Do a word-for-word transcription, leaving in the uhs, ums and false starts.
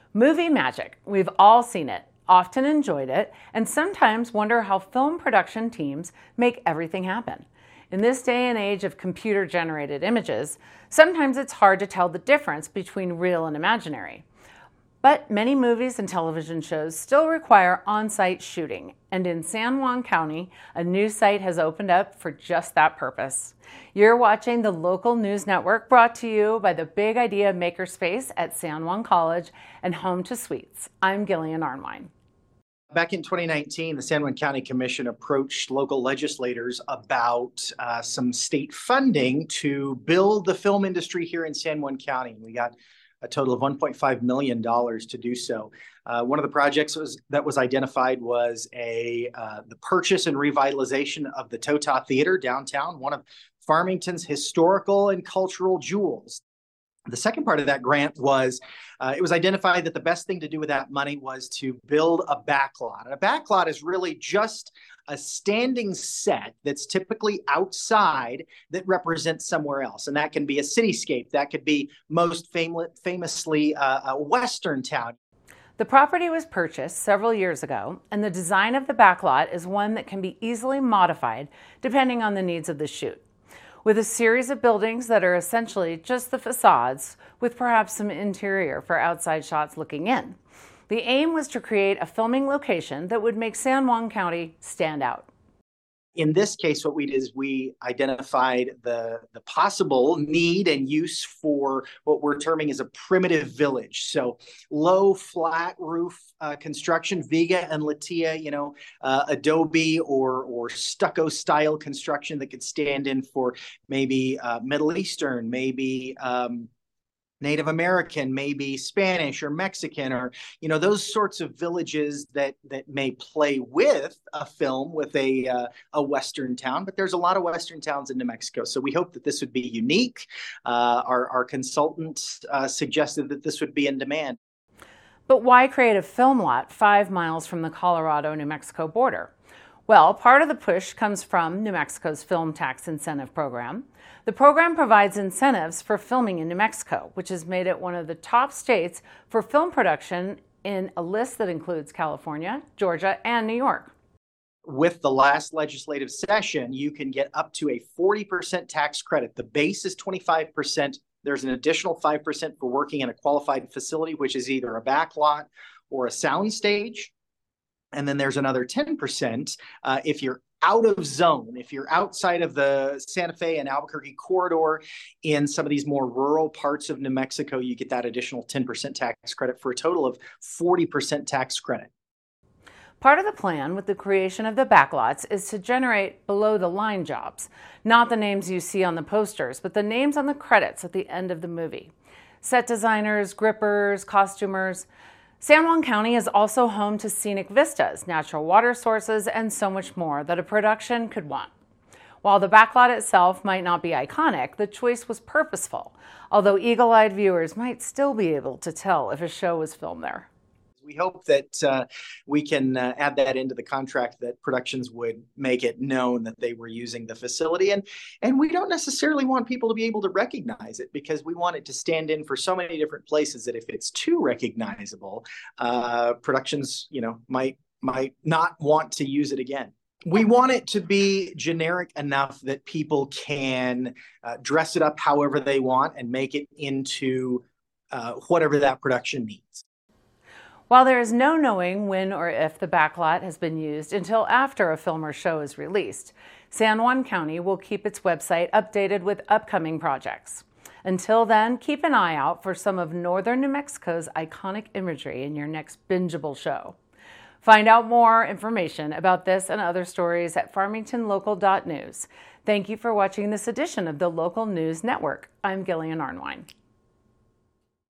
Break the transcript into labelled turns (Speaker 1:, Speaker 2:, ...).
Speaker 1: Movie magic. We've all seen it, often enjoyed it, and sometimes wonder how film production teams make everything happen. In this day and age of computer-generated images, sometimes it's hard to tell the difference between real and imaginary. But many movies and television shows still require on-site shooting, and in San Juan County, a new site has opened up for just that purpose. You're watching the Local News Network, brought to you by the Big Idea Makerspace at San Juan College and Home to Suites. I'm Gillian Arnwine.
Speaker 2: Back in twenty nineteen, the San Juan County Commission approached local legislators about uh, some state funding to build the film industry here in San Juan County. We got a total of one point five million dollars to do so. Uh, one of the projects was, that was identified was a uh, the purchase and revitalization of the Tota Theater downtown, one of Farmington's historical and cultural jewels. The second part of that grant was, uh, it was identified that the best thing to do with that money was to build a backlot. And a backlot is really just a standing set that's typically outside that represents somewhere else. And that can be a cityscape. That could be most fam- famously uh, a Western town.
Speaker 1: The property was purchased several years ago, and the design of the backlot is one that can be easily modified depending on the needs of the shoot. With a series of buildings that are essentially just the facades, with perhaps some interior for outside shots looking in. The aim was to create a filming location that would make San Juan County stand out.
Speaker 2: In this case, what we did is we identified the, the possible need and use for what we're terming as a primitive village. So low, flat roof uh, construction, Viga and Latia, you know, uh, adobe or, or stucco style construction that could stand in for maybe uh, Middle Eastern, maybe um, Native American, maybe Spanish or Mexican, or, you know, those sorts of villages that that may play with a film with a uh, a Western town. But there's a lot of Western towns in New Mexico. So we hope that this would be unique. Uh, our, our consultant uh, suggested that this would be in demand.
Speaker 1: But why create a film lot five miles from the Colorado-New Mexico border? Well, part of the push comes from New Mexico's Film Tax Incentive Program. The program provides incentives for filming in New Mexico, which has made it one of the top states for film production in a list that includes California, Georgia, and New York.
Speaker 2: With the last legislative session, you can get up to a forty percent tax credit. The base is twenty-five percent. There's an additional five percent for working in a qualified facility, which is either a backlot or a sound stage. And then there's another ten percent uh, if you're out of zone, if you're outside of the Santa Fe and Albuquerque corridor in some of these more rural parts of New Mexico, you get that additional ten percent tax credit for a total of forty percent tax credit.
Speaker 1: Part of the plan with the creation of the backlots is to generate below-the-line jobs, not the names you see on the posters, but the names on the credits at the end of the movie. Set designers, grippers, costumers. San Juan County is also home to scenic vistas, natural water sources, and so much more that a production could want. While the backlot itself might not be iconic, the choice was purposeful, although eagle-eyed viewers might still be able to tell if a show was filmed there.
Speaker 2: We hope that uh, we can uh, add that into the contract, that productions would make it known that they were using the facility. And, and we don't necessarily want people to be able to recognize it, because we want it to stand in for so many different places that if it's too recognizable, uh, productions, you know, might, might not want to use it again. We want it to be generic enough that people can uh, dress it up however they want and make it into uh, whatever that production needs.
Speaker 1: While there is no knowing when or if the backlot has been used until after a film or show is released, San Juan County will keep its website updated with upcoming projects. Until then, keep an eye out for some of northern New Mexico's iconic imagery in your next bingeable show. Find out more information about this and other stories at farmington local dot news. Thank you for watching this edition of the Local News Network. I'm Gillian Arnwine.